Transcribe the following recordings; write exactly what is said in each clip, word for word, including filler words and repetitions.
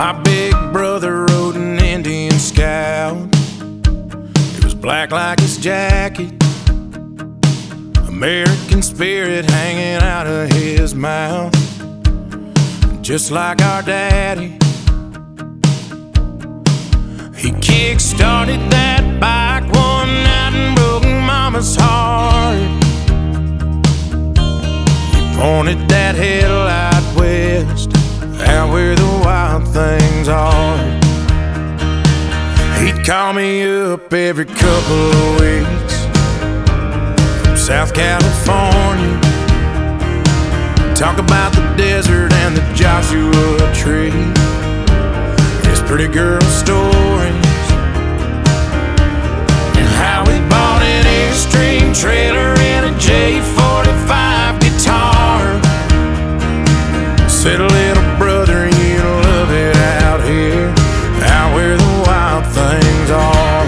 My big brother rode an Indian Scout. It was black like his jacket, American spirit hanging out of his mouth. Just like our daddy, he kick-started that bike one night and broke mama's heart. He pointed that headlight west, out where the wild things are. He'd call me up every couple of weeks from South California, talk about the desert and the Joshua Tree, his pretty girl stories, and how he bought an Airstream trailer and a J forty-five guitar. Said, little brother, you love it out here, out where the wild things are.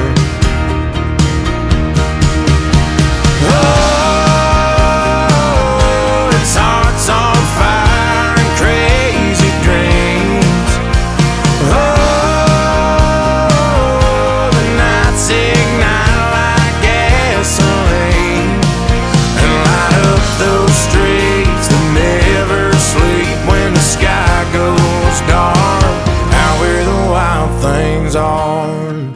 Oh, it's hearts on fire and crazy dreams. Oh, the nights ignite like gasoline and light up those streets that never sleep when the sky goes dark, out where the wild things are.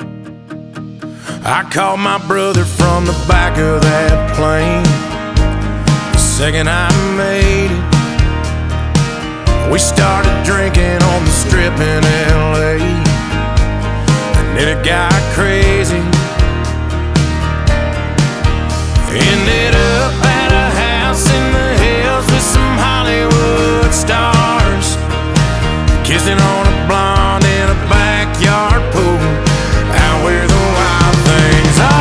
I called my brother from the back of that plane the second I made it. We started drinking on the strip in L A, and then it got crazy. Ended up at a house in the hills with some Hollywood stars, kissing on a blonde in a backyard pool, out where the wild things are.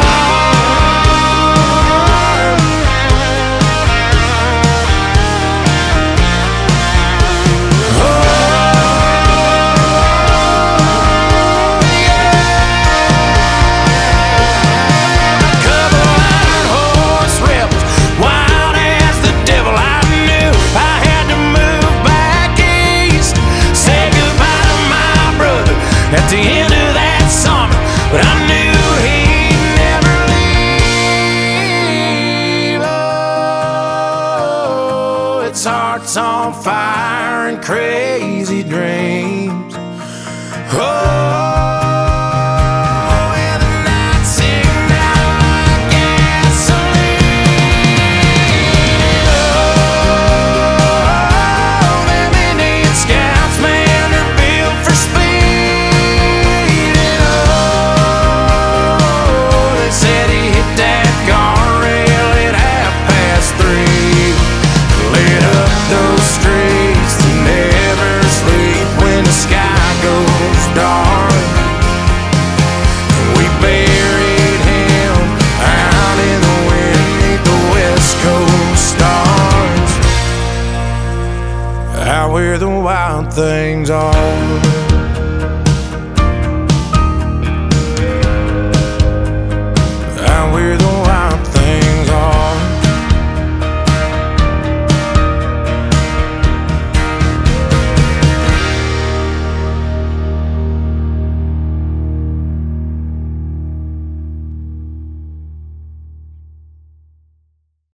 Oh, yeah. A couple iron horse rebels, wild as the devil. I knew I had to move back east, say goodbye to my brother at the end of that summer, but I knew he'd never leave. Oh, it's hearts on fire and crazy dreams. Oh, and the nights ignite like gasoline. Oh, them Indian Scouts, man, they're built for speed. And oh, they said he hit that guardrail at half past three, lit up those streets that never sleep when the sky goes dark. We buried him out in the wind beneath the West Coast stars, out where the wild things are.